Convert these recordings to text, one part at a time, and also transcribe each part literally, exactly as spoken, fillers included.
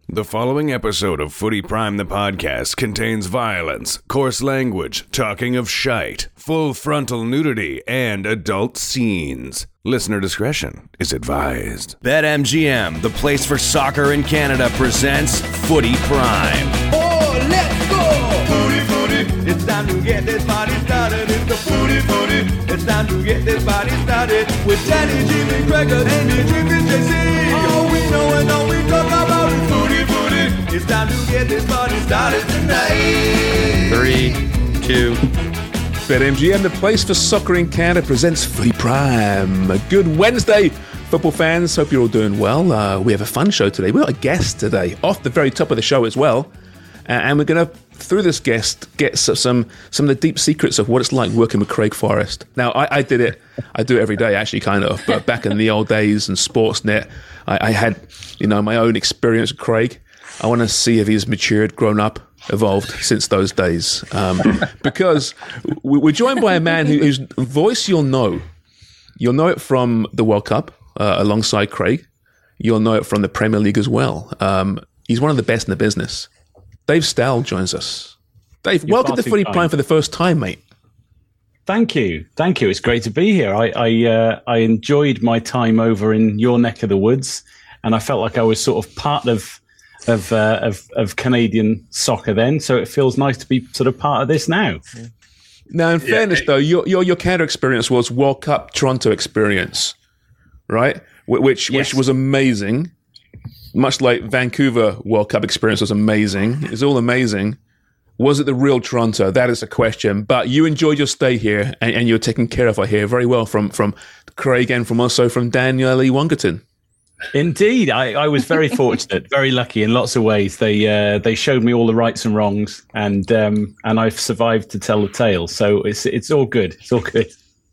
The following episode of Footy Prime the podcast contains violence, coarse language, talking of shite, full frontal nudity, and adult scenes. Listener discretion is advised. BetMGM, the place for soccer in Canada, presents Footy Prime. Oh, let's go! Footy, footy, it's time to get this party started. It's the footy, footy, it's time to get this party started. With Danny, Jimmy, Gregor, Amy, Jimmy, J C. All we know and all we talk about is footy, footy. It's time to get this party started tonight. Three, two. BetMGM, the place for soccer in Canada, presents Footy Prime. A good Wednesday, football fans. Hope you're all doing well. Uh, we have a fun show today. We've got a guest today, off the very top of the show as well. Uh, and we're going to, through this guest, get some, some some of the deep secrets of what it's like working with Craig Forrest. Now, I, I did it. I do it every day, actually, kind of. But back in the old days and Sportsnet, I, I had, you know, my own experience with Craig. I want to see if he's matured, grown up, evolved since those days. Um, because we're joined by a man who, whose voice you'll know. You'll know it from the World Cup uh, alongside Craig. You'll know it from the Premier League as well. Um, he's one of the best in the business. Dave Stowell joins us. Dave, You're welcome to Footy Prime for the first time, mate. Thank you. Thank you. It's great to be here. I I, uh, I enjoyed my time over in your neck of the woods, and I felt like I was sort of part of of uh, of, of Canadian soccer then, so it feels nice to be sort of part of this now. Now, in fairness, though, your, your your Canada experience was World Cup Toronto experience, right? Wh- Which Yes. which was amazing. Much like Vancouver World Cup experience was amazing. It's all amazing. Was it the real Toronto? That is a question. But you enjoyed your stay here, and, and you're taken care of, I hear, very well from from Craig and from also from Daniel Lee Wongerton. Indeed, I, I was very fortunate, very lucky in lots of ways. They uh, they showed me all the rights and wrongs, and um, and I've survived to tell the tale. So it's it's all good. It's all good.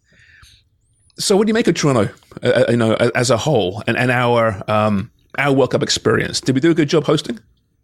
So, what do you make of Toronto, uh, you know, as a whole, and, and our um, our World Cup experience? Did we do a good job hosting?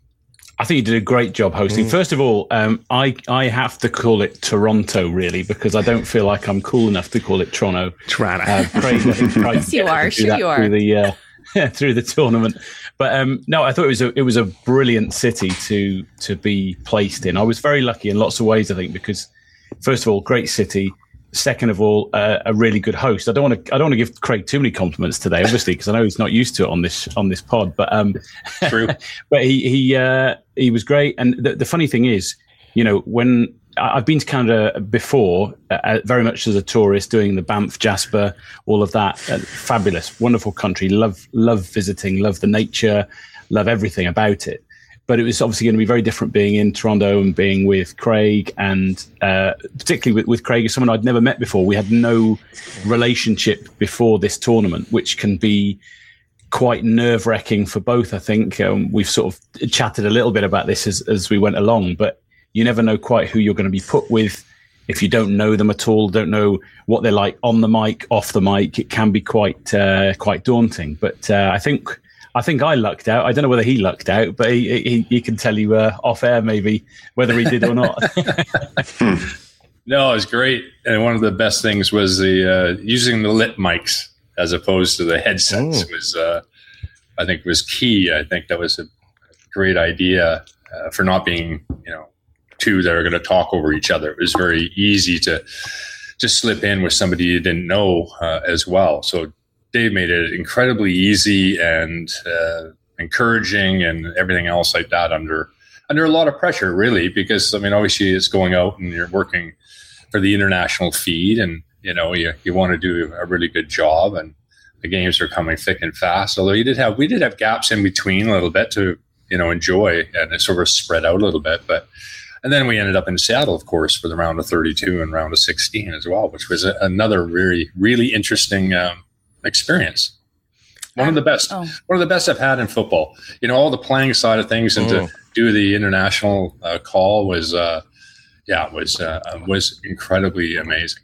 I think you did a great job hosting. Mm. First of all, um, I I have to call it Toronto, really, because I don't feel like I'm cool enough to call it Toronto. Toronto. Uh, Craig, I think, tried Yes, you to are. do Sure that you are. Through the, uh, through the tournament. But um, no, I thought it was a it was a brilliant city to to be placed in. I was very lucky in lots of ways, I think, because first of all, great city. Second of all, uh, a really good host. I don't want to. I don't want to give Craig too many compliments today, obviously, because I know he's not used to it on this on this pod. But um, True. but he he uh, he was great. And the, the funny thing is, you know, when I've been to Canada before, uh, very much as a tourist, doing the Banff, Jasper, all of that. Uh, fabulous, wonderful country. Love love visiting. Love the nature. Love everything about it. But it was obviously going to be very different being in Toronto and being with Craig, and uh, particularly with, with Craig, as someone I'd never met before. We had no relationship before this tournament, which can be quite nerve-wracking for both, I think. Um, we've sort of chatted a little bit about this as, as we went along, but you never know quite who you're going to be put with. If you don't know them at all, don't know what they're like on the mic, off the mic, it can be quite uh, quite daunting. But uh, I think... I think I lucked out. I don't know whether he lucked out, but he he, he can tell you uh, off air maybe whether he did or not. No, it was great. And one of the best things was the uh, using the lip mics as opposed to the headsets oh. was, uh, I think, was key. I think that was a great idea uh, for not being, you know, two that are going to talk over each other. It was very easy to just slip in with somebody you didn't know uh, as well. So Dave made it incredibly easy and uh, encouraging and everything else like that under under a lot of pressure, really, because, I mean, obviously it's going out and you're working for the international feed, and, you know, you, you want to do a really good job, and the games are coming thick and fast. Although you did have, we did have gaps in between a little bit to, you know, enjoy, and it sort of spread out a little bit. But, and then we ended up in Seattle, of course, for the round of thirty-two and round of sixteen as well, which was a, another really, really interesting um, experience. One of the best, oh. one of the best I've had in football. You know, all the playing side of things, and oh. to do the international uh, call was, uh, yeah, was uh, was incredibly amazing.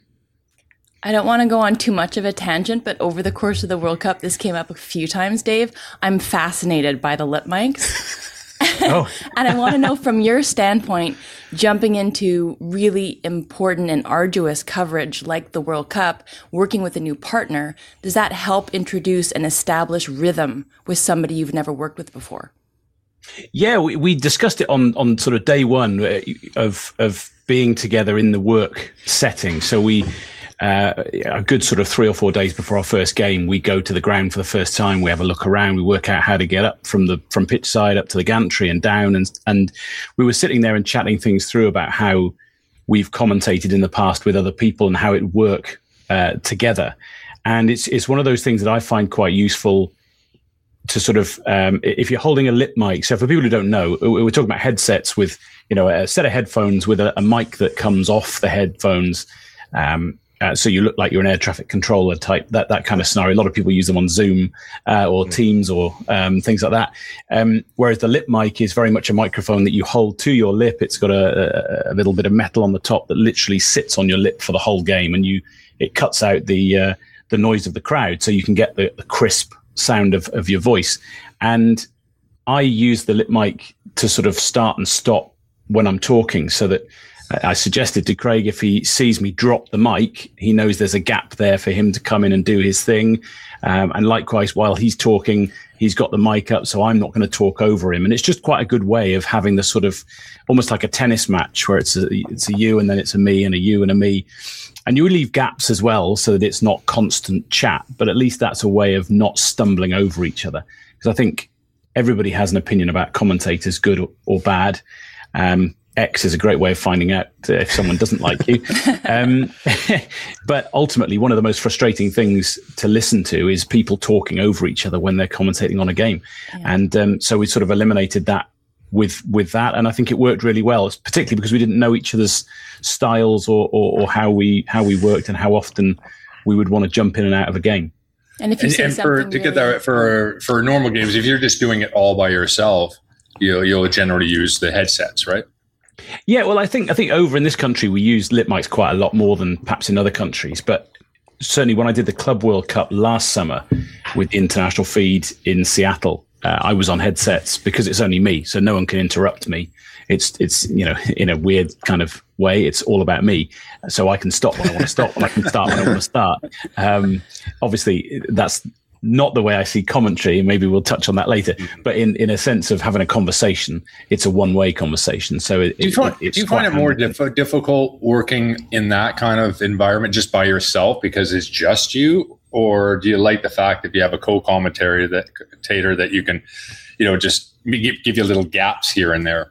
I don't want to go on too much of a tangent, but over the course of the World Cup, this came up a few times, Dave. I'm fascinated by the lip mics. Oh. And I want to know, from your standpoint, jumping into really important and arduous coverage like the World Cup, working with a new partner, does that help introduce and establish rhythm with somebody you've never worked with before? Yeah, we, we discussed it on, on sort of day one of of being together in the work setting. So we, uh, a good sort of three or four days before our first game, we go to the ground for the first time. We have a look around. We work out how to get up from the from pitch side up to the gantry and down. And and we were sitting there and chatting things through about how we've commentated in the past with other people and how it work uh, together. And it's it's one of those things that I find quite useful to sort of, um, if you're holding a lip mic. So for people who don't know, we're talking about headsets with, you know, a set of headphones with a, a mic that comes off the headphones. Um, uh, so you look like you're an air traffic controller type, that, that kind of scenario. A lot of people use them on Zoom uh, or Teams or um, things like that. Um, whereas the lip mic is very much a microphone that you hold to your lip. It's got a, a, a little bit of metal on the top that literally sits on your lip for the whole game. And you, it cuts out the, uh, the noise of the crowd. So you can get the, the crisp sound of, of your voice. And I use the lip mic to sort of start and stop when I'm talking, so that I suggested to Craig, if he sees me drop the mic, he knows there's a gap there for him to come in and do his thing. Um, and likewise, while he's talking, he's got the mic up, so I'm not going to talk over him. And it's just quite a good way of having the sort of almost like a tennis match where it's a, it's a you and then it's a me and a you and a me. And you leave gaps as well so that it's not constant chat, but at least that's a way of not stumbling over each other. Because I think everybody has an opinion about commentators, good or, or bad. Um, X is a great way of finding out if someone doesn't like you. Um, but ultimately, one of the most frustrating things to listen to is people talking over each other when they're commentating on a game. Yeah. And um, so we sort of eliminated that with with that. And I think it worked really well, particularly because we didn't know each other's styles or, or, or how we how we worked and how often we would want to jump in and out of a game. And if you and, say and something for, to really... get that for for normal games, if you're just doing it all by yourself, you'll you'll generally use the headsets, right? Yeah, well, I think I think over in this country we use lip mics quite a lot more than perhaps in other countries. But certainly when I did the Club World Cup last summer with the international feed in Seattle, uh, I was on headsets because it's only me, so no one can interrupt me. It's it's you know, in a weird kind of way, it's all about me. So I can stop when I want to stop, and I can start when I want to start. Um, obviously, that's not the way I see commentary, and maybe we'll touch on that later. But in, in a sense of having a conversation, it's a one-way conversation. So it, do you find, it, do you find it more diff- difficult working in that kind of environment just by yourself because it's just you, or do you like the fact that you have a co-commentator that tater that you can, you know, just give, give you little gaps here and there?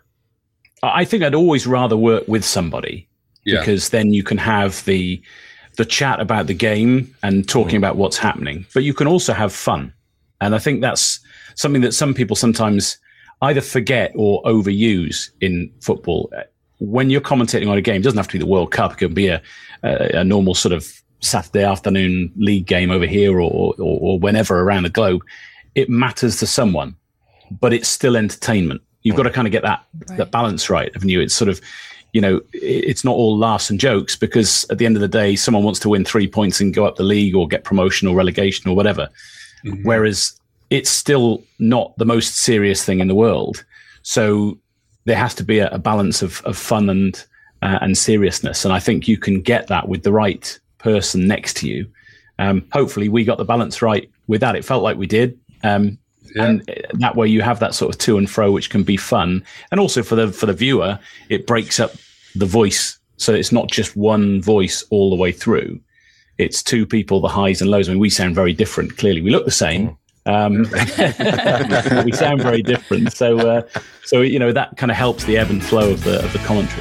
I think I'd always rather work with somebody yeah. because then you can have the the chat about the game and talking mm. about what's happening, but you can also have fun. And I think that's something that some people sometimes either forget or overuse in football. When you're commentating on a game, it doesn't have to be the World Cup. It could be a, a, a normal sort of Saturday afternoon league game over here or, or, or whenever around the globe. It matters to someone, but it's still entertainment. You've got to kind of get that, right. that balance right, haven't you? It's sort of, you know, it's not all laughs and jokes, because at the end of the day, someone wants to win three points and go up the league or get promotion or relegation or whatever. Mm-hmm. Whereas it's still not the most serious thing in the world. So there has to be a, a balance of, of fun and uh, and seriousness. And I think you can get that with the right person next to you. Um, hopefully we got the balance right with that. It felt like we did. Um, Yeah. And that way you have that sort of to and fro, which can be fun. And also for the for the viewer, it breaks up the voice. So it's not just one voice all the way through. It's two people, the highs and lows. I mean, we sound very different. Clearly, we look the same. Um, we sound very different. So, uh, so you know, that kind of helps the ebb and flow of the of the commentary.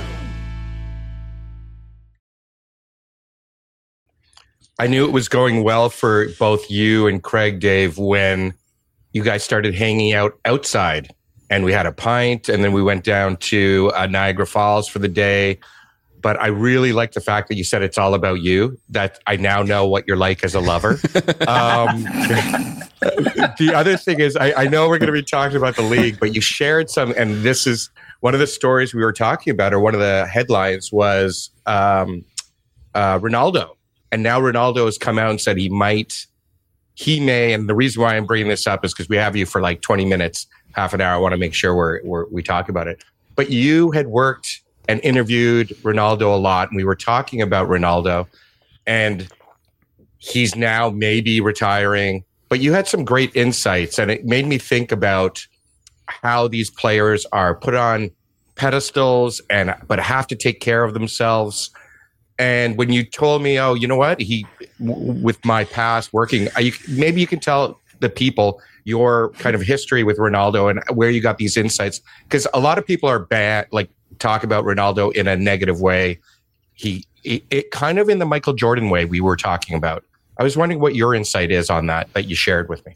I knew it was going well for both you and Craig, Dave, when you guys started hanging out outside, and we had a pint, and then we went down to uh, Niagara Falls for the day. But I really like the fact that you said it's all about you, that I now know what you're like as a lover. um, the other thing is, I, I know we're going to be talking about the league, but you shared some, and this is one of the stories we were talking about, or one of the headlines was um, uh, Ronaldo. And now Ronaldo has come out and said he might He may, and the reason why I'm bringing this up is because we have you for like twenty minutes, half an hour. I want to make sure we're, we're, we talk about it. But you had worked and interviewed Ronaldo a lot, and we were talking about Ronaldo, and he's now maybe retiring. But you had some great insights, and it made me think about how these players are put on pedestals and but have to take care of themselves. And when you told me, oh, you know what, he w- with my past working, I, maybe you can tell the people your kind of history with Ronaldo and where you got these insights, because a lot of people are bad, like talk about Ronaldo in a negative way. He, it, it kind of in the Michael Jordan way we were talking about. I was wondering what your insight is on that that you shared with me.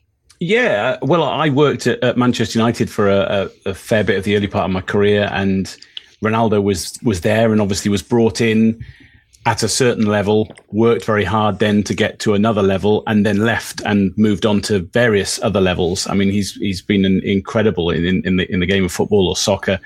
Yeah, well, I worked at, at Manchester United for a, a, a fair bit of the early part of my career, and Ronaldo was was there and obviously was brought in at a certain level, worked very hard then to get to another level, and then left and moved on to various other levels. I mean, he's he's been an incredible in, in, in the in the game of football or soccer.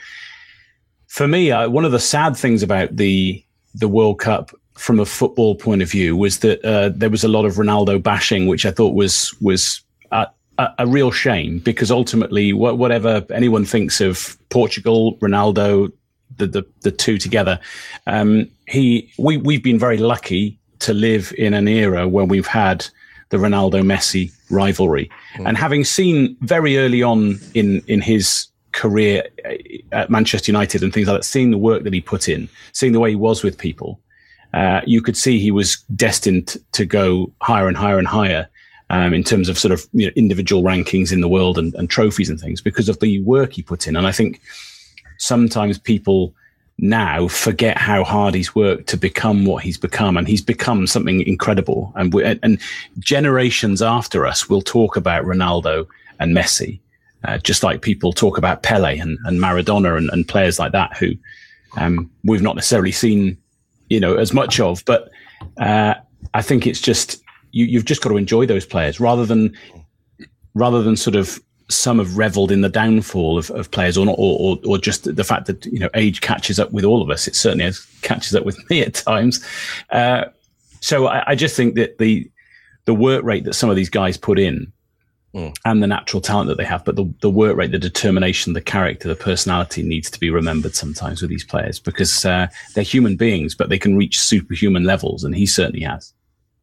For me, uh, one of the sad things about the the World Cup from a football point of view was that uh, there was a lot of Ronaldo bashing, which I thought was was uh, a, a real shame, because ultimately, wh- whatever anyone thinks of Portugal, Ronaldo, the the, the two together, um, he we we've been very lucky to live in an era where we've had the Ronaldo-Messi rivalry, mm. and having seen very early on in in his career at Manchester United and things like that, seeing the work that he put in, seeing the way he was with people, uh, you could see he was destined to go higher and higher and higher um, in terms of sort of, you know, individual rankings in the world and, and trophies and things because of the work he put in. And I think sometimes people now forget how hard he's worked to become what he's become, and he's become something incredible. And we, and generations after us will talk about Ronaldo and Messi. Uh, just like people talk about Pele and, and Maradona and, and players like that who um, we've not necessarily seen, you know, as much of. But uh, I think it's just you, you've just got to enjoy those players rather than rather than sort of some have reveled in the downfall of, of players, or not, or, or or just the fact that, you know, age catches up with all of us. It certainly has, catches up with me at times. Uh, so I, I just think that the the work rate that some of these guys put in. Mm. And the natural talent that they have, but the, the work rate, the determination, the character, the personality needs to be remembered sometimes with these players, because uh, they're human beings, but they can reach superhuman levels, and he certainly has.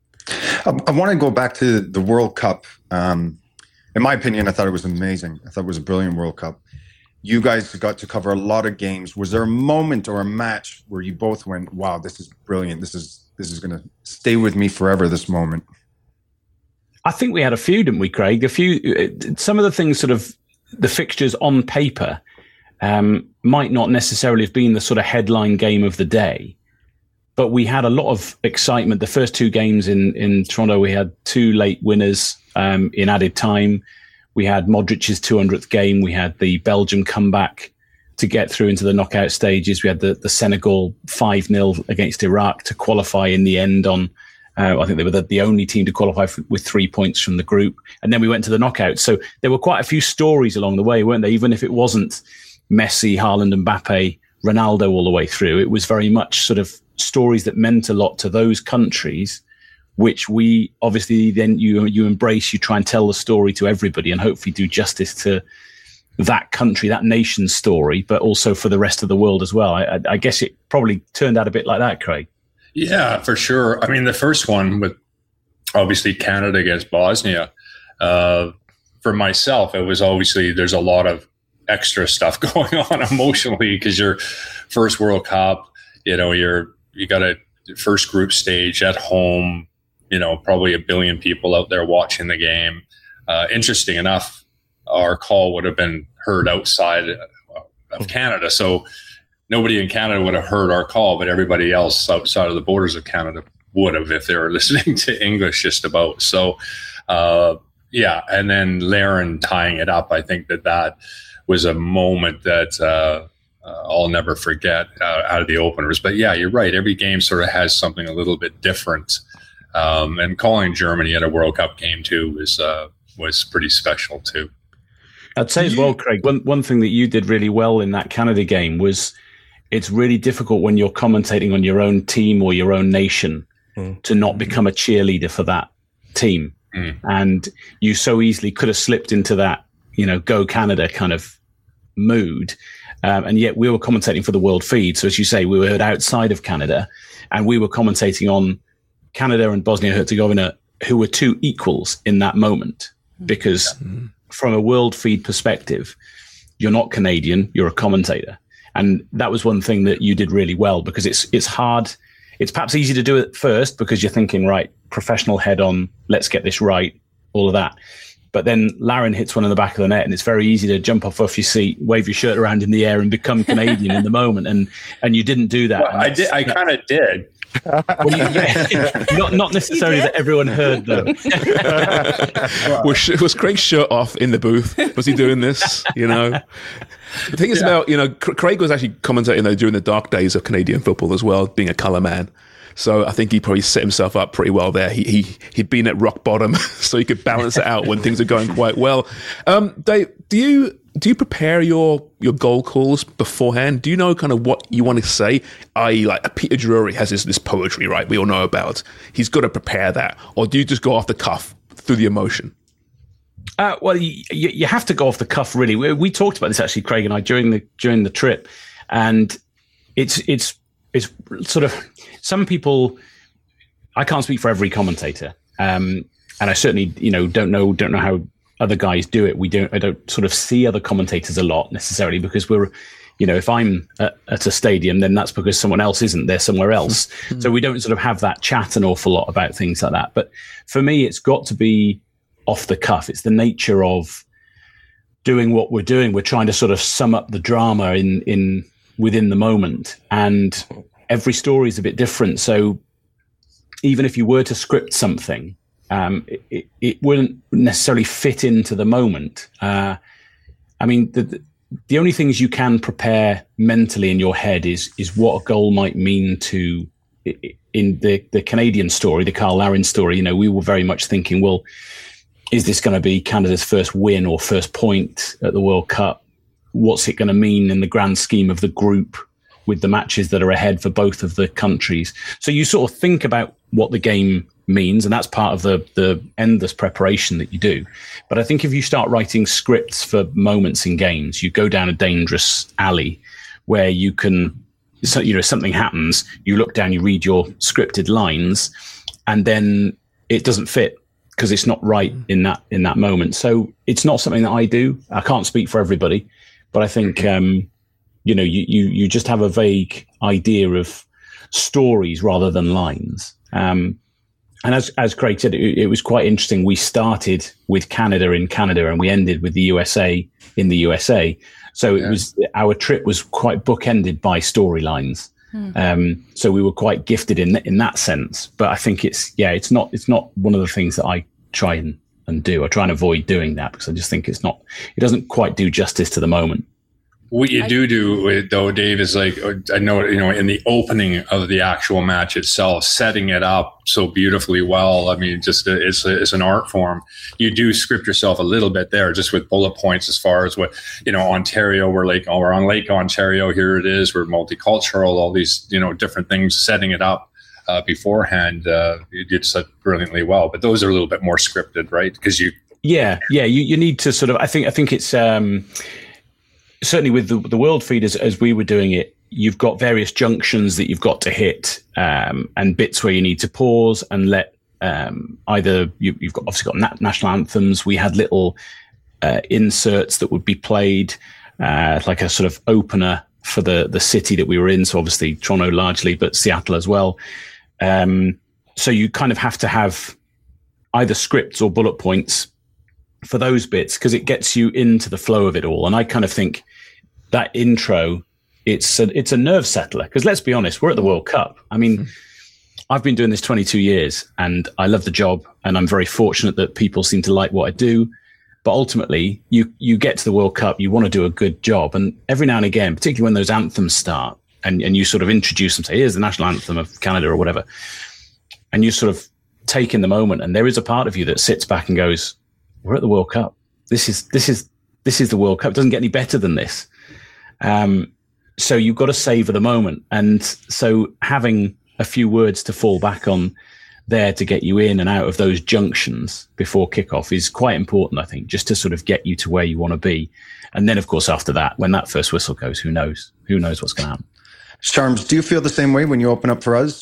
I, I want to go back to the World Cup. Um, in my opinion, I thought it was amazing. I thought it was a brilliant World Cup. You guys got to cover a lot of games. Was there a moment or a match where you both went, "Wow, this is brilliant. This is this is going to stay with me forever"? This moment. I think we had a few, didn't we, Craig? A few. Some of the things, sort of the fixtures on paper, um, might not necessarily have been the sort of headline game of the day, but we had a lot of excitement. The first two games in in Toronto, we had two late winners um, in added time. We had Modric's two hundredth game. We had the Belgium comeback to get through into the knockout stages. We had the the Senegal five nil against Iraq to qualify in the end on. Uh, I think they were the, the only team to qualify f- with three points from the group. And then we went to the knockouts. So there were quite a few stories along the way, weren't there? Even if it wasn't Messi, Haaland, Mbappe, Ronaldo all the way through, it was very much sort of stories that meant a lot to those countries, which we obviously then you you embrace, you try and tell the story to everybody and hopefully do justice to that country, that nation's story, but also for the rest of the world as well. I, I guess it probably turned out a bit like that, Craig. Yeah, for sure. I mean, the first one with obviously Canada against Bosnia, uh, for myself, it was obviously there's a lot of extra stuff going on emotionally because your first World Cup, you know, you're you got a first group stage at home, you know, probably a billion people out there watching the game. Uh, interesting enough, our call would have been heard outside of Canada, so. Nobody in Canada would have heard our call, but everybody else outside of the borders of Canada would have if they were listening to English just about. So, uh, yeah. And then Larin tying it up, I think that that was a moment that uh, uh, I'll never forget uh, out of the openers. But yeah, you're right. Every game sort of has something a little bit different. Um, and calling Germany at a World Cup game too was, uh, was pretty special too. I'd say as well, Craig, one, one thing that you did really well in that Canada game was, it's really difficult when you're commentating on your own team or your own nation mm. to not become a cheerleader for that team. Mm. And you so easily could have slipped into that, you know, go Canada kind of mood. Um, and yet we were commentating for the world feed. So as you say, we were heard outside of Canada and we were commentating on Canada and Bosnia-Herzegovina, who were two equals in that moment because mm. from a world feed perspective, you're not Canadian, you're a commentator. And that was one thing that you did really well, because it's it's hard. It's perhaps easy to do it first because you're thinking, right, professional head on, let's get this right, all of that. But then Larin hits one in the back of the net, and it's very easy to jump off off your seat, wave your shirt around in the air, and become Canadian in the moment. And and you didn't do that. Well, I did. I kind of did. Well, yeah, not not necessarily that everyone heard though. was, was Craig's shirt off in the booth? Was he doing this? You know, the thing is yeah. about you know Craig was actually commentating though during the dark days of Canadian football as well, being a colour man. So I think he probably set himself up pretty well there. He he he'd been at rock bottom, so he could balance it out when things are going quite well. Um, Dave, do you? Do you prepare your, your goal calls beforehand? Do you know kind of what you want to say? that is, like Peter Drury has this, this poetry, right? We all know about. He's got to prepare that. Or do you just go off the cuff through the emotion? Uh, well, you, you have to go off the cuff, really. We, we talked about this actually, Craig and I, during the during the trip, and it's it's it's sort of some people. I can't speak for every commentator, um, and I certainly you know don't know don't know how other guys do it. We don't, I don't sort of see other commentators a lot necessarily, because we're, you know, if I'm at, at a stadium, then that's because someone else isn't there somewhere else. Mm-hmm. So we don't sort of have that chat an awful lot about things like that. But for me, it's got to be off the cuff. It's the nature of doing what we're doing. We're trying to sort of sum up the drama in, in within the moment, and every story is a bit different. So even if you were to script something, Um, it, it wouldn't necessarily fit into the moment. Uh, I mean, the, the only things you can prepare mentally in your head is is what a goal might mean to, in the, the Canadian story, the Cyle Larin story, you know, we were very much thinking, well, is this going to be Canada's first win or first point at the World Cup? What's it going to mean in the grand scheme of the group with the matches that are ahead for both of the countries? So you sort of think about what the game means, and that's part of the the endless preparation that you do. But I think if you start writing scripts for moments in games, you go down a dangerous alley where you can, so you know, something happens, you look down, you read your scripted lines, and then it doesn't fit because it's not right in that in that moment. So it's not something that I do. I can't speak for everybody, but I think um, you know, you you you just have a vague idea of stories rather than lines. Um, And as as Craig said, it, it was quite interesting. We started with Canada in Canada, and we ended with the U S A in the U S A. So yeah. it was our trip was quite bookended by storylines. Hmm. Um, so we were quite gifted in in that sense. But I think it's yeah, it's not it's not one of the things that I try and, and do. I try and avoid doing that because I just think it's not it doesn't quite do justice to the moment. What you do do though, Dave, is like, I know, you know, in the opening of the actual match itself, setting it up so beautifully well. I mean, just a, it's a, it's an art form. You do script yourself a little bit there, just with bullet points as far as what, you know, Ontario, we're like, oh, we're on Lake Ontario. Here it is. We're multicultural, all these, you know, different things, setting it up uh, beforehand. Uh, you did so brilliantly well, but those are a little bit more scripted, right? Because you, yeah, yeah, you, you need to sort of, I think, I think it's, um, certainly with the, the world feed as, as we were doing it, you've got various junctions that you've got to hit, um, and bits where you need to pause and let um, either you, you've got obviously got nat- national anthems. We had little uh, inserts that would be played, uh, like a sort of opener for the the city that we were in. So obviously Toronto largely, but Seattle as well. Um, so you kind of have to have either scripts or bullet points for those bits, because it gets you into the flow of it all. And I kind of think that intro, it's a, it's a nerve settler, because let's be honest, we're at the World Cup. I mean, mm-hmm. I've been doing this twenty-two years and I love the job, and I'm very fortunate that people seem to like what I do. But ultimately, you you get to the World Cup, you want to do a good job. And every now and again, particularly when those anthems start and, and you sort of introduce them, say, here's the national anthem of Canada or whatever, and you sort of take in the moment, and there is a part of you that sits back and goes, we're at the World Cup. This is this is this is the World Cup. It doesn't get any better than this. Um, so you've got to savor the moment, and so having a few words to fall back on there to get you in and out of those junctions before kickoff is quite important, I think, just to sort of get you to where you want to be. And then, of course, after that, when that first whistle goes, who knows? Who knows what's going to happen? Charms, do you feel the same way when you open up for us?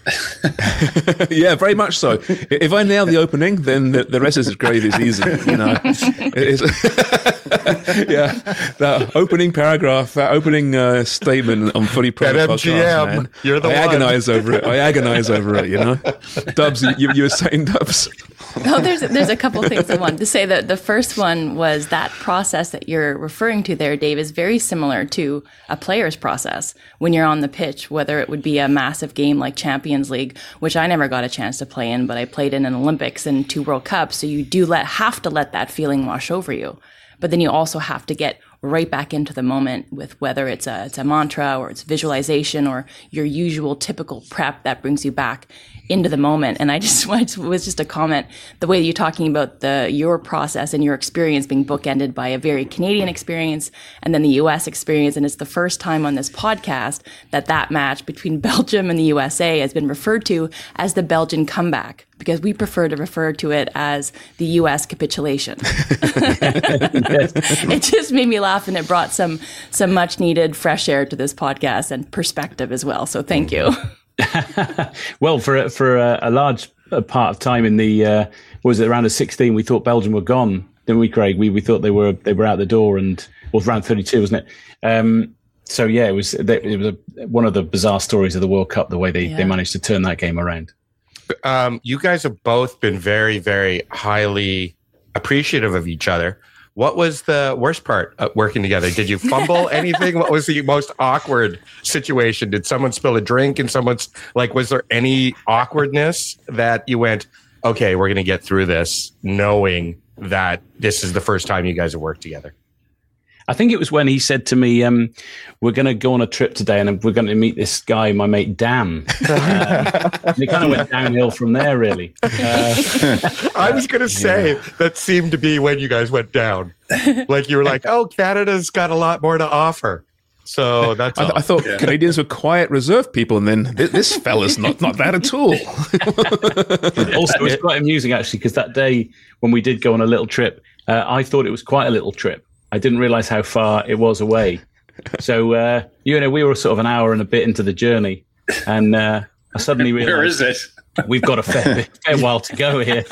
Yeah, very much so. If I nail the opening, then the, the rest is great. It's easy, you know. It's, yeah, that opening paragraph, that opening uh, statement on Footy Prime At M G M, podcast, man. you're the I one. agonize over it. I agonize over it. You know, Dubs, you, you were saying, Dubs. Oh, there's there's a couple things I wanted to say. That the first one was that process that you're referring to there, Dave, is very similar to a player's process when you're on the pitch, whether it would be a massive game like Champions League, which I never got a chance to play in, but I played in an Olympics and two World Cups. So you do let have to let that feeling wash over you. But then you also have to get right back into the moment with whether it's a it's a mantra or it's visualization or your usual typical prep that brings you back into the moment. And I just it was just a comment, the way that you're talking about the your process and your experience being bookended by a very Canadian experience and then the U S experience. And it's the first time on this podcast that that match between Belgium and the U S A has been referred to as the Belgian comeback, because we prefer to refer to it as the U S capitulation. It just made me laugh, and it brought some some much needed fresh air to this podcast and perspective as well. So thank you. Well, for for a, a large part of time in the uh, what was it round of sixteen, we thought Belgium were gone, didn't we, Craig? We we thought they were they were out the door, and well, round thirty-two, wasn't it? Um, so yeah, it was it was a, one of the bizarre stories of the World Cup, the way they, yeah. they managed to turn that game around. Um, you guys have both been very, very highly appreciative of each other. What was the worst part of working together? Did you fumble anything? What was the most awkward situation? Did someone spill a drink and someone's like, was there any awkwardness that you went, okay, we're going to get through this knowing that this is the first time you guys have worked together? I think it was when he said to me, um, we're going to go on a trip today and we're going to meet this guy, my mate, Dan. Uh, and it kind of went downhill from there, really. Uh, I was going to say yeah. that seemed to be when you guys went down. Like you were like, oh, Canada's got a lot more to offer. So that's I, th- I thought yeah. Canadians were quiet, reserved people, and then th- this fella's not, not that at all. Also, it was quite amusing, actually, because that day when we did go on a little trip, uh, I thought it was quite a little trip. I didn't realize how far it was away. So, uh, you know, we were sort of an hour and a bit into the journey, and uh, I suddenly realized, where is it? We've got a fair, bit, fair while to go here.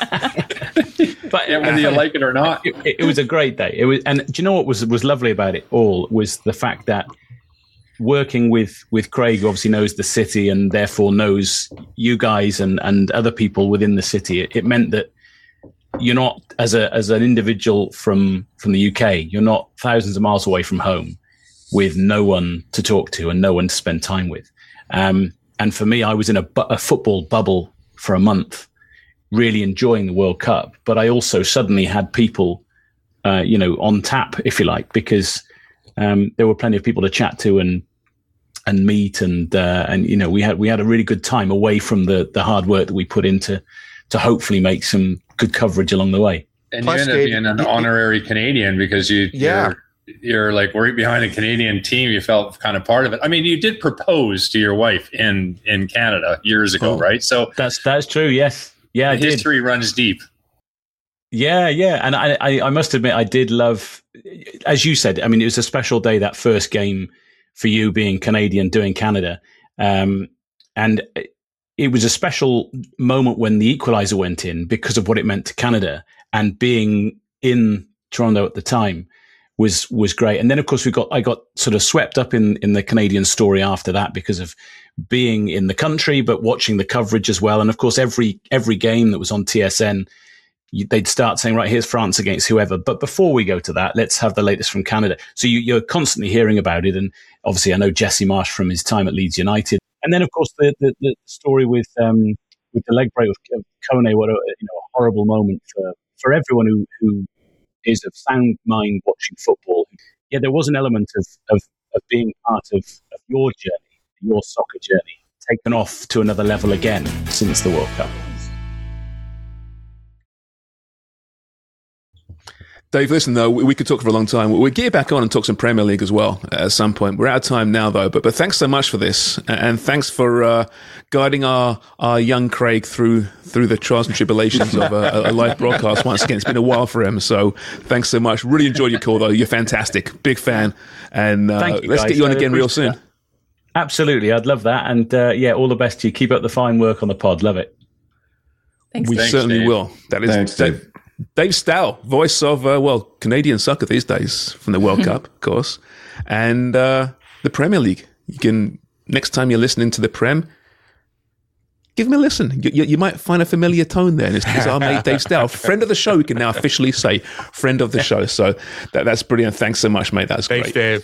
But yeah, whether you like it or not, it, it, it was a great day. It was, and do you know what was was lovely about it all was the fact that working with with Craig, who obviously knows the city and therefore knows you guys and and other people within the city. It, it meant that you're not, as a as an individual from from the U K, you're not thousands of miles away from home with no one to talk to and no one to spend time with. Um, and for me, I was in a, bu- a football bubble for a month, really enjoying the World Cup. But I also suddenly had people, uh, you know, on tap, if you like, because um, there were plenty of people to chat to and and meet, and uh, and you know, we had we had a really good time away from the the hard work that we put into to hopefully make some good coverage along the way. And Plus, you end up Dave, being an honorary Canadian because you, yeah. you're, you're like right behind a Canadian team. You felt kind of part of it. I mean, you did propose to your wife in, in Canada years ago, oh, right? So that's that's true. Yes, yeah, I history did. runs deep. Yeah, yeah, and I, I I must admit I did love, as you said. I mean, it was a special day, that first game for you being Canadian doing Canada, um, and. It was a special moment when the equalizer went in because of what it meant to Canada, and being in Toronto at the time was was great. And then, of course, we got I got sort of swept up in in the Canadian story after that because of being in the country, but watching the coverage as well. And of course, every every game that was on T S N, you, they'd start saying, "Right, here's France against whoever." But before we go to that, let's have the latest from Canada. So you, you're constantly hearing about it, and obviously, I know Jesse Marsh from his time at Leeds United. And then, of course, the, the, the story with um, with the leg break with Kone, what a you know a horrible moment for, for everyone who, who is of sound mind watching football. Yeah, there was an element of of, of being part of, of your journey, your soccer journey, taken off to another level again since the World Cup. Dave, listen, though, we could talk for a long time. We'll get back on and talk some Premier League as well at some point. We're out of time now, though. But but thanks so much for this. And thanks for uh, guiding our, our young Craig through through the trials and tribulations of a, a live broadcast once again. It's been a while for him. So thanks so much. Really enjoyed your call, though. You're fantastic. Big fan. And uh, Thank you, let's guys. get you on I again real soon. that. Absolutely. I'd love that. And uh, yeah, all the best to you. Keep up the fine work on the pod. Love it. Thanks. We Thanks, certainly Dave. will. That is Thanks, Dave, Dave. Dave Stow, voice of, uh, well, Canadian soccer these days from the World Cup, of course, and uh, the Premier League. You can, next time you're listening to the Prem, give him a listen. You, you, you might find a familiar tone there. And it's, it's our mate Dave Stow, friend of the show. We can now officially say friend of the show. So that, that's brilliant. Thanks so much, mate. That's Thanks, great. Dave.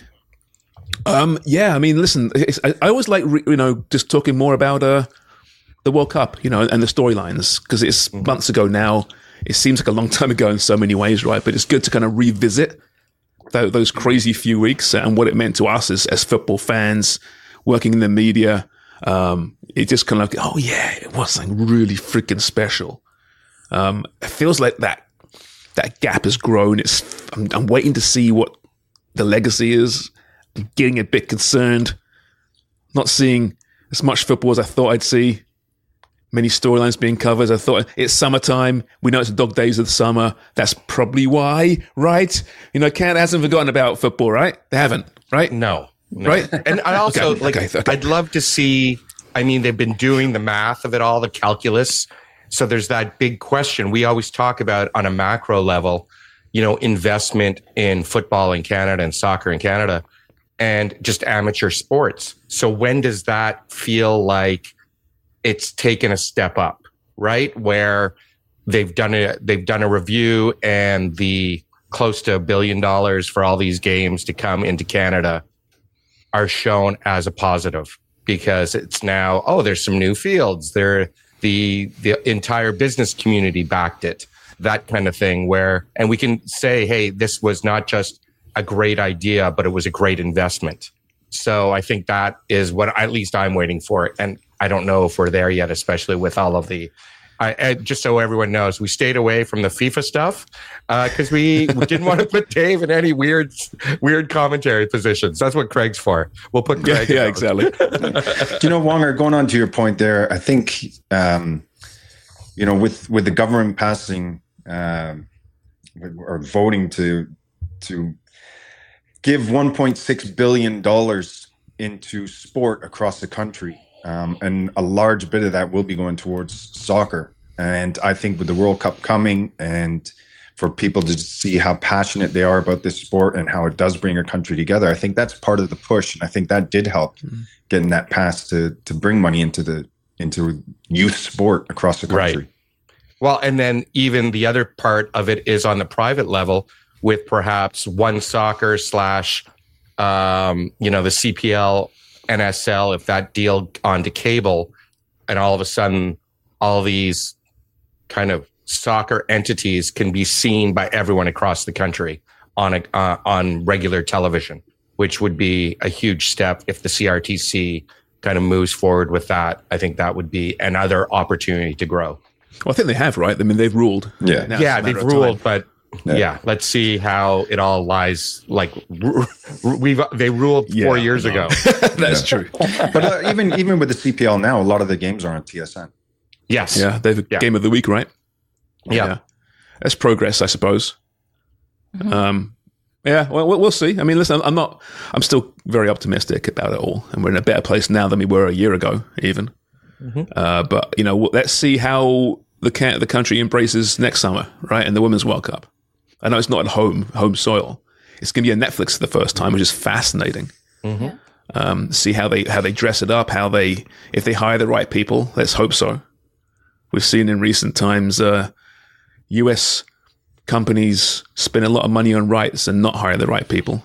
Um, yeah, I mean, listen, it's, I, I always like, re, you know, just talking more about uh, the World Cup, you know, and the storylines, because it's mm-hmm. months ago now. It seems like a long time ago in so many ways, right? But it's good to kind of revisit th- those crazy few weeks and what it meant to us as, as football fans, working in the media. Um, it just kind of like, oh yeah, it was something really freaking special. Um, it feels like that that gap has grown. It's I'm, I'm waiting to see what the legacy is. I'm getting a bit concerned, not seeing as much football as I thought I'd see. Many storylines being covered. I thought it's summertime. We know it's the dog days of the summer. That's probably why, right? You know, Canada hasn't forgotten about football, right? They haven't, right? No. no. Right? And I also, Okay, like, okay, okay. I'd love to see, I mean, they've been doing the math of it all, the calculus. So there's that big question we always talk about on a macro level, you know, investment in football in Canada and soccer in Canada and just amateur sports. So when does that feel like it's taken a step up, right? Where they've done a they've done a review and the close to a billion dollars for all these games to come into Canada are shown as a positive because it's now, oh, there's some new fields. There, the the entire business community backed it, that kind of thing. Where and we can say, hey, this was not just a great idea, but it was a great investment. So I think that is what at least I'm waiting for. And I don't know if we're there yet, especially with all of the, I, I, just so everyone knows, we stayed away from the FIFA stuff because uh, we, we didn't want to put Dave in any weird, weird commentary positions. That's what Craig's for. We'll put Craig. Yeah, yeah in exactly. Do you know, Wonger, going on to your point there, I think, um, you know, with, with the government passing um, or voting to, to give one point six billion dollars into sport across the country. Um, and a large bit of that will be going towards soccer. And I think with the World Cup coming and for people to see how passionate they are about this sport and how it does bring a country together, I think that's part of the push. And I think that did help mm-hmm. getting that pass to to bring money into the into youth sport across the country. Right. Well, and then even the other part of it is on the private level with perhaps One Soccer slash, um, you know, the C P L, N S L, if that deal onto cable, and all of a sudden all these kind of soccer entities can be seen by everyone across the country on a, uh, on regular television, which would be a huge step if the C R T C kind of moves forward with that. I think that would be another opportunity to grow. Well, I think they have, right? I mean, they've ruled. Yeah, now yeah, it's a they've matter of ruled, time. but yeah. yeah, let's see how it all lies. Like we've they ruled Yeah, four years no. ago. That's true. But uh, even even with the C P L now, a lot of the games are on T S N. Yes. Yeah, they've a Yeah. game of the week, right? Yeah. That's progress, I suppose. Mhm. Um, yeah, well, we'll we'll see. I mean, listen, I'm not, I'm still very optimistic about it all. And we're in a better place now than we were a year ago, even. Mm-hmm. Uh, but, you know, let's see how the ca- the country embraces next summer, right? And the Women's World Cup. I know it's not at home, home soil. It's going to be on Netflix for the first time, which is fascinating. Mm-hmm. Um, see how they how they dress it up, how they if they hire the right people. Let's hope so. We've seen in recent times uh, U S companies spend a lot of money on rights and not hire the right people.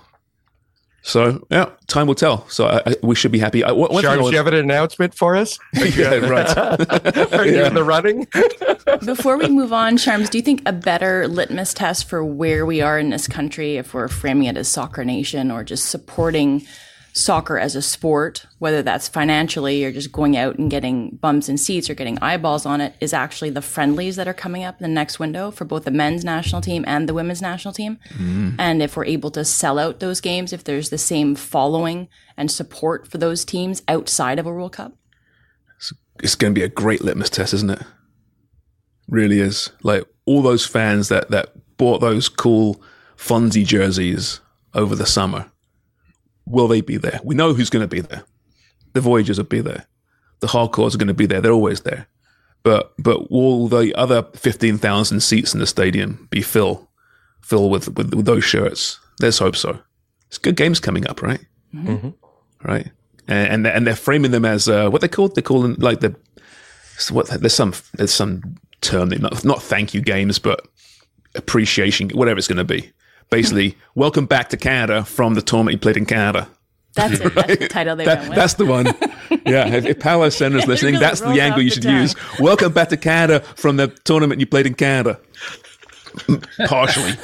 So yeah, time will tell. So I, I, we should be happy. I, one thing I Charles, was- do you have an announcement for us? yeah, right. Are you in the running? Before we move on, Charms, do you think a better litmus test for where we are in this country, if we're framing it as Soccer Nation or just supporting soccer as a sport, whether that's financially or just going out and getting bums and seats or getting eyeballs on it, is actually the friendlies that are coming up in the next window for both the men's national team and the women's national team? Mm. And if we're able to sell out those games, if there's the same following and support for those teams outside of a World Cup? It's going to be a great litmus test, isn't it? Really is. Like all those fans that, that bought those cool Fonzie jerseys over the summer. Will they be there? We know who's going to be there. the Voyagers will be there. The hardcores are going to be there. They're always there. But but will the other fifteen thousand seats in the stadium be fill, fill with, with, with those shirts? Let's hope so. It's good games coming up, right? Mm-hmm. Right. And and they're, and they're framing them as uh, what they called. They call them like the what? There's some there's some term not not thank you games, but appreciation, whatever it's going to be. Basically, welcome back to Canada from the tournament you played in Canada. That's it. That's the title they that, went with. That's the one. Yeah, if, if Palo Center's listening, really that's the rolled angle off you the should tongue. use. Welcome back to Canada from the tournament you played in Canada. Partially.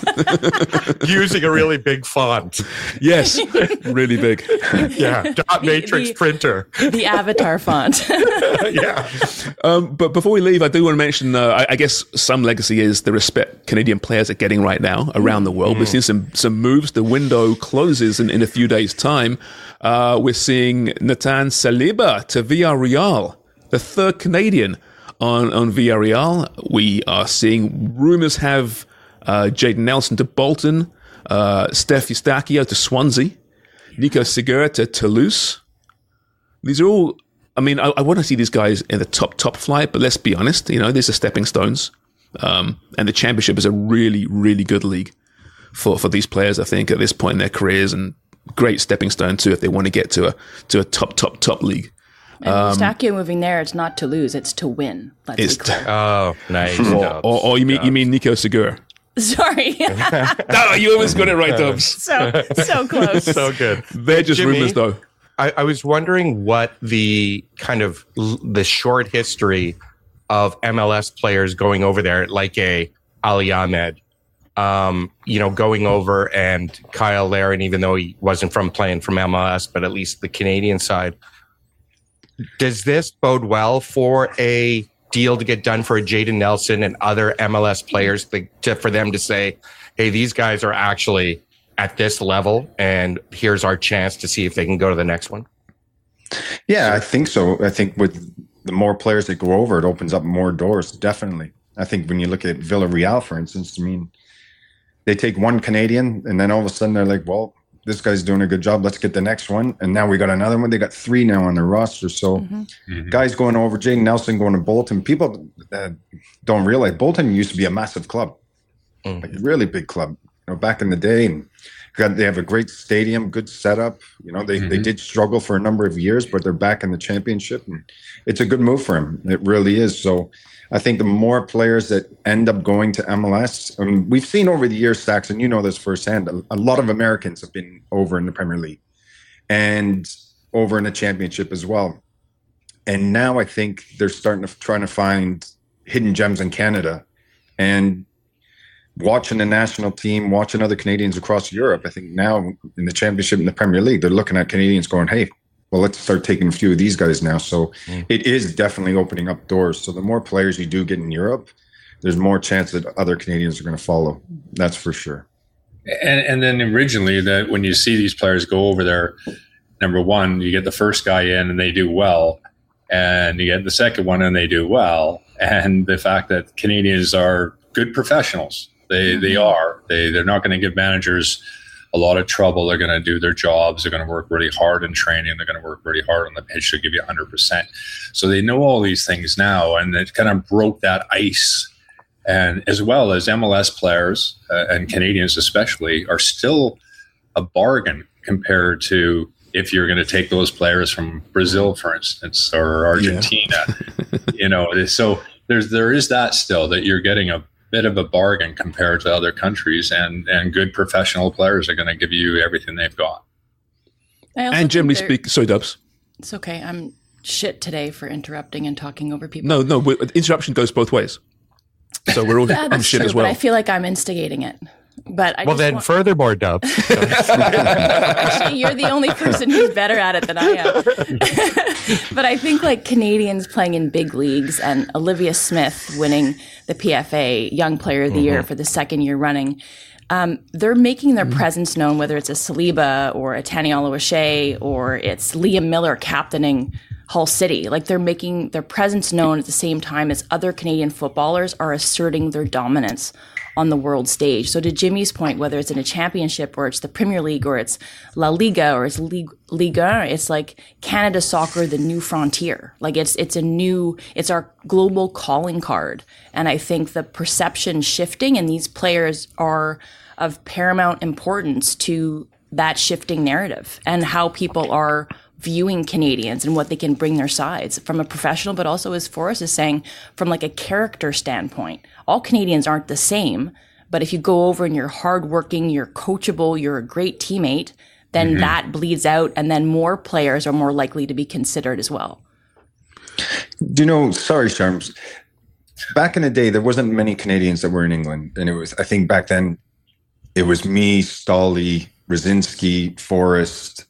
Using a really big font. Yes, really big. Yeah, dot matrix the- printer. The avatar font. Yeah. Um, but before we leave, I do want to mention, uh, I, I guess some legacy is the respect Canadian players are getting right now around the world. Mm. We've seen some some moves. The window closes in, in a few days' time. Uh, we're seeing Nathan Saliba to Villarreal, the third Canadian on, on Villarreal. We are seeing rumors have uh, Jaden Nelson to Bolton, uh, Steph Eustachio to Swansea, Nico Segura to Toulouse. These are all, I mean, I, I want to see these guys in the top, top flight, but let's be honest, you know, these are stepping stones. Um, and the Championship is a really, really good league for, for these players, I think, at this point in their careers, and great stepping stone too if they want to get to a to a top, top, top league. And um, Eustachio moving there, it's not to lose, it's to win. Let's It's be clear. Oh, nice. Or, or, or you mean you mean Nico Segura? Sorry. No, you always got it right, Dubs. so so close. So good. They're just Jimmy? rumors, though. I, I was wondering what the kind of l- the short history of M L S players going over there, like a Ali Ahmed, um, you know, going over, and Kyle Larin, even though he wasn't from playing from M L S, but at least the Canadian side. Does this bode well for a deal to get done for a Jaden Nelson and other M L S players to, to, for them to say, hey, these guys are actually at this level, and here's our chance to see if they can go to the next one? Yeah, I think so. I think with the more players that go over, it opens up more doors, definitely. I think when you look at Villarreal, for instance, I mean, they take one Canadian, and then all of a sudden they're like, well, this guy's doing a good job. Let's get the next one. And now we got another one. They got three now on their roster. So Mm-hmm. Mhm. guys going over, Jaden Nelson going to Bolton. People uh, don't realize Bolton used to be a massive club, Mm. like a really big club, you know, back in the day. And got, they have a great stadium, good setup. You know, they, they Mhm. did struggle for a number of years, but they're back in the championship. And it's a good move for him. It really is. So I think the more players that end up going to M L S, I mean, we've seen over the years, Stacks, and you know this firsthand, a, a lot of Americans have been over in the Premier League and over in the championship as well. And now I think they're starting to trying to find hidden gems in Canada. And watching the national team, watching other Canadians across Europe, I think now in the championship and the Premier League, they're looking at Canadians going, hey, well, let's start taking a few of these guys now. So Mm. it is definitely opening up doors. So the more players you do get in Europe, there's more chance that other Canadians are going to follow. That's for sure. And, and then originally, that when you see these players go over there, number one, you get the first guy in and they do well, and you get the second one and they do well. And the fact that Canadians are good professionals, they they are. They they're not going to give managers a lot of trouble. They're going to do their jobs. They're going to work really hard in training. They're going to work really hard on the pitch to give you one hundred percent. So they know all these things now, and it kind of broke that ice. And as well as M L S players uh, and Canadians especially are still a bargain compared to if you're going to take those players from Brazil, for instance, or Argentina. You know, so there's there is that still, that you're getting a bit of a bargain compared to other countries, and and good professional players are going to give you everything they've got. I also And generally think they're- speak, sorry, Dubs. It's okay. I'm shit today for interrupting and talking over people. No, no, we- interruption goes both ways. So we're all Yeah, I'm that's shit true, as well. But I feel like I'm instigating it. But I Well, just then want- furthermore, Dub. Actually, you're the only person who's better at it than I am. But I think like Canadians playing in big leagues and Olivia Smith winning the P F A Young Player of the Year for the second year running, um, they're making their presence known, whether it's a Saliba or a Taniela O'Shea or it's Liam Miller captaining Hull City. Like they're making their presence known at the same time as other Canadian footballers are asserting their dominance on the world stage. So to Jimmy's point, whether it's in a championship or it's the Premier League or it's La Liga or it's Ligue, Ligue one, it's like Canada soccer, the new frontier. Like it's it's a new, it's our global calling card. And I think the perception shifting, and these players are of paramount importance to that shifting narrative and how people are viewing Canadians and what they can bring their sides from a professional, but also as Forrest is saying, from like a character standpoint. All Canadians aren't the same, but if you go over and you're hardworking, you're coachable, you're a great teammate, then mm-hmm. that bleeds out, and then more players are more likely to be considered as well. Do you know, sorry, Sharms, back in the day, there wasn't many Canadians that were in England. And it was, I think back then, it was me, Stolly, Brzezinski, Forrest,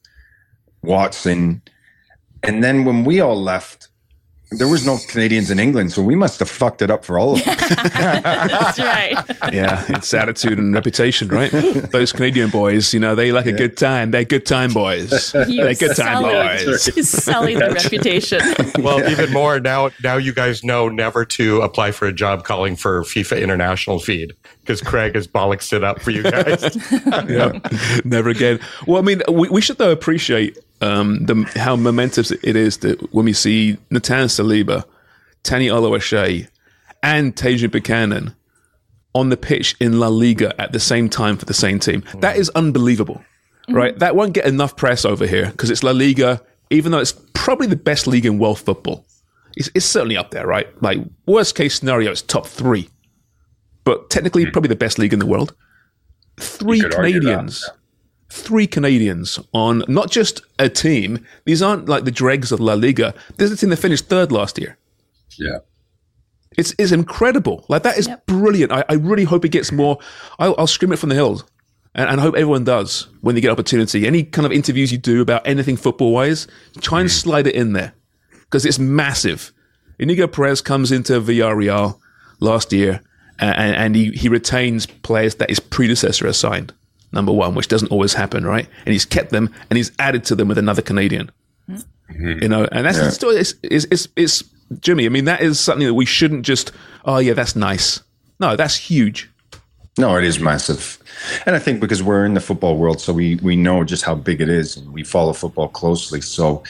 Watson. And then when we all left, there was no Canadians in England, so we must have fucked it up for all of them. That's right. Yeah, it's attitude and reputation, right? Those Canadian boys, you know, they like a good time. They're good time boys. You They're good time sully, boys. Sully the reputation. Well, yeah. Even more now. Now you guys know never to apply for a job calling for FIFA International Feed, because Craig has bollocksed it up for you guys. Yeah, never again. Well, I mean, we, we should though appreciate um, the how momentous it is that when we see Nathan Saliba, Tani Oluwaseyi, and Tajon Buchanan on the pitch in La Liga at the same time for the same team. That is unbelievable, mm-hmm. right? That won't get enough press over here because it's La Liga, even though it's probably the best league in world football. It's, it's certainly up there, right? Like, worst case scenario, it's top three. But technically, mm-hmm. probably the best league in the world. Three Canadians. Three Canadians on not just a team. These aren't like the dregs of La Liga. There's a team that finished third last year. Yeah. It's, it's incredible. Like, that is yep. brilliant. I, I really hope it gets more. I'll, I'll scream it from the hills. And, and I hope everyone does when they get opportunity. Any kind of interviews you do about anything football-wise, try and mm. slide it in there. Because it's massive. Inigo Perez comes into Villarreal last year, and, and he, he retains players that his predecessor has signed. Number one, which doesn't always happen, right? And he's kept them, and he's added to them with another Canadian. Mm-hmm. You know, and that's yeah. still it's, it's it's it's Jimmy. I mean, that is something that we shouldn't just. Oh yeah, that's nice. No, that's huge. No, it is massive, and I think because we're in the football world, so we we know just how big it is, and we follow football closely. So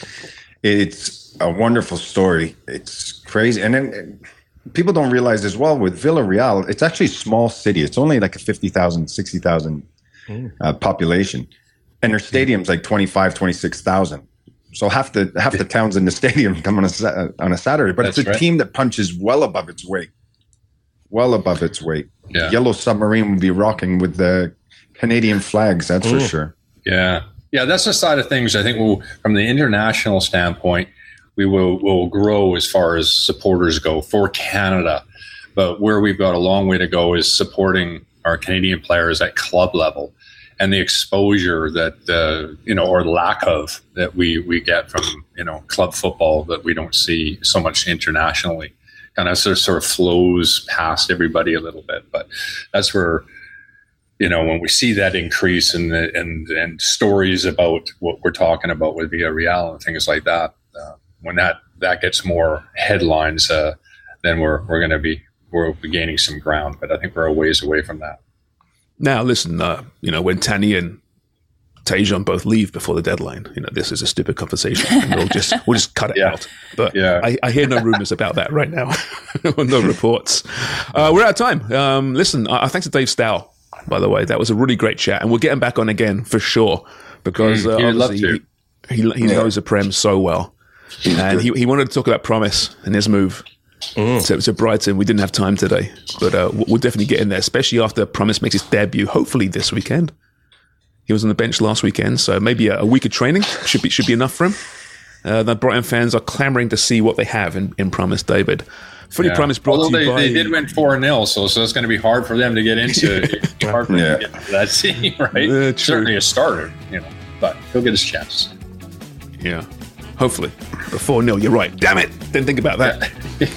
it's a wonderful story. It's crazy, and then people don't realize as well with Villarreal, it's actually a small city. It's only like a fifty thousand, sixty thousand uh, population, and their stadium's like twenty-five, twenty-six thousand. So half the half the towns in the stadium come on a on a Saturday, but That's it's a right. team that punches well above its weight, well above its weight. Yeah. Yellow Submarine would be rocking with the Canadian flags. That's Ooh. for sure. Yeah, yeah, that's the side of things. I think we'll, from the international standpoint, we will will grow as far as supporters go for Canada. But where we've got a long way to go is supporting our Canadian players at club level. And the exposure that, uh, you know, or lack of that we, we get from, you know, club football that we don't see so much internationally kind of sort of, sort of flows past everybody a little bit. But that's where, you know, when we see that increase in the, and, and stories about what we're talking about with Villarreal and things like that, uh, when that, that gets more headlines, uh, then we're, we're going to be, we're gaining some ground. But I think we're a ways away from that. Now, listen, uh, you know, when Tani and Tajon both leave before the deadline, you know, this is a stupid conversation. And we'll just we'll just cut it yeah. out. But yeah. I, I hear no rumors about that right now. No reports. Uh, we're out of time. Um, listen, uh, thanks to Dave Stow, by the way. That was a really great chat. And we'll get him back on again for sure. Because uh, mm, obviously he, he, he yeah. knows the Prem so well. He's and he, he wanted to talk about Promise and his move. Mm. So, so Brighton, we didn't have time today, but uh, we'll definitely get in there, especially after Promise makes his debut, hopefully this weekend. He was on the bench last weekend, so maybe a, a week of training should be should be enough for him. Uh, the Brighton fans are clamoring to see what they have in, in Promise David. Fully yeah. Promise brought Although to you they, by... they did win four nil, so, so it's going to be hard for them to get into, hard for yeah. them to get into that team, right? Uh, Certainly a starter, you know, but he'll get his chance. Yeah. Hopefully. But four nil, you're right. Damn it. Didn't think about that.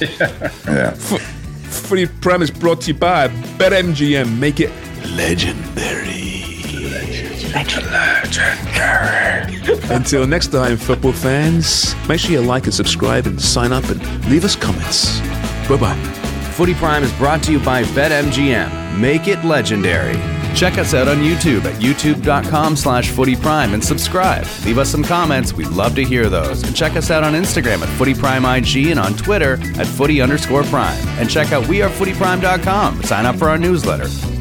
yeah. F- Fully Prime is brought to you by BetMGM. Make it legendary. Legendary. Legendary. Until next time, football fans, make sure you like and subscribe and sign up and leave us comments. Bye-bye. Footy Prime is brought to you by BetMGM. Make it legendary. Check us out on YouTube at youtube.com slash footyprime and subscribe. Leave us some comments. We'd love to hear those. And check us out on Instagram at footyprimeig and on Twitter at footy underscore prime. And check out we are footy prime dot com. Sign up for our newsletter.